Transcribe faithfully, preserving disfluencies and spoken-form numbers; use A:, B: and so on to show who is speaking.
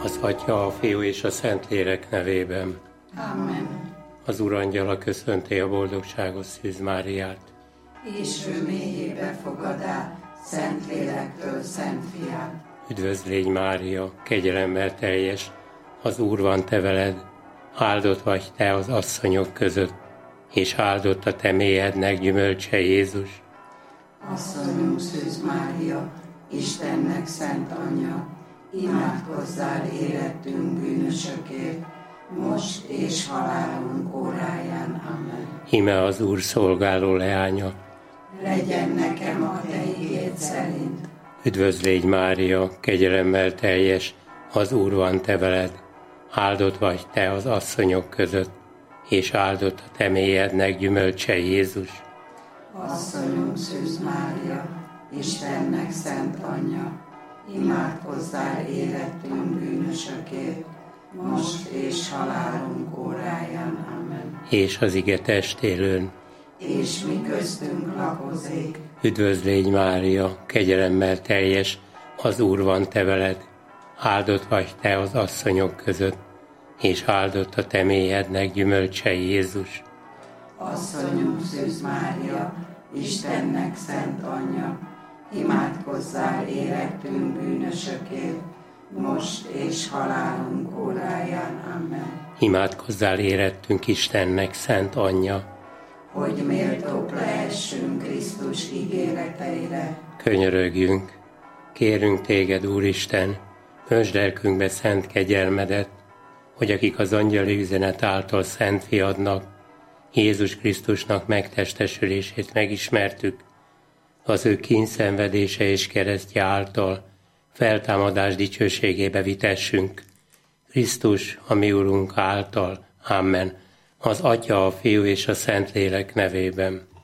A: Az Atya, a Fiú és a Szentlélek nevében.
B: Amen.
A: Az Úr angyala köszönti a boldogságos Szűz Máriát.
B: És ő mélyébe fogadá, Szentlélektől Szent Fiát.
A: Üdvözlégy Mária, kegyelemmel teljes, az Úr van te veled, áldott vagy te az asszonyok között, és áldott a te mélyednek gyümölcse Jézus.
B: Asszonyunk Szűz Mária, Istennek szent anyja, imádkozzál érettünk bűnösökért, most és halálunk óráján. Amen.
A: Íme az Úr szolgáló leánya.
B: Legyen nekem a te igéd szerint.
A: Üdvözlégy Mária, kegyelemmel teljes, az Úr van te veled, áldott vagy te az asszonyok között, és áldott a te mélyednek gyümölcse Jézus.
B: Asszonyunk Szűz Mária, Istennek szent anyja, imádkozzál érettünk bűnösökért, most és halálunk óráján. Amen.
A: És az ige testélőn.
B: És mi köztünk lakozik.
A: Üdvözlégy Mária, kegyelemmel teljes, az Úr van te veled, áldott vagy te az asszonyok között, és áldott a te mélyednek gyümölcse Jézus.
B: Asszonyunk Szűz Mária, Istennek szent anyja, imádkozzál érettünk bűnösökért, most és halálunk óráján. Amen.
A: Imádkozzál érettünk Istennek szent anyja,
B: hogy méltók lehessünk Krisztus ígéreteire.
A: Könyörögjünk, kérünk téged, Úristen, öntsd lelkünkbe szent kegyelmedet, hogy akik az angyali üzenet által szent fiadnak, Jézus Krisztusnak megtestesülését megismertük, az ő kínszenvedése és keresztje által feltámadás dicsőségébe vitessünk. Krisztus, a mi Urunk által. Amen. Az Atya, a Fiú és a Szentlélek nevében.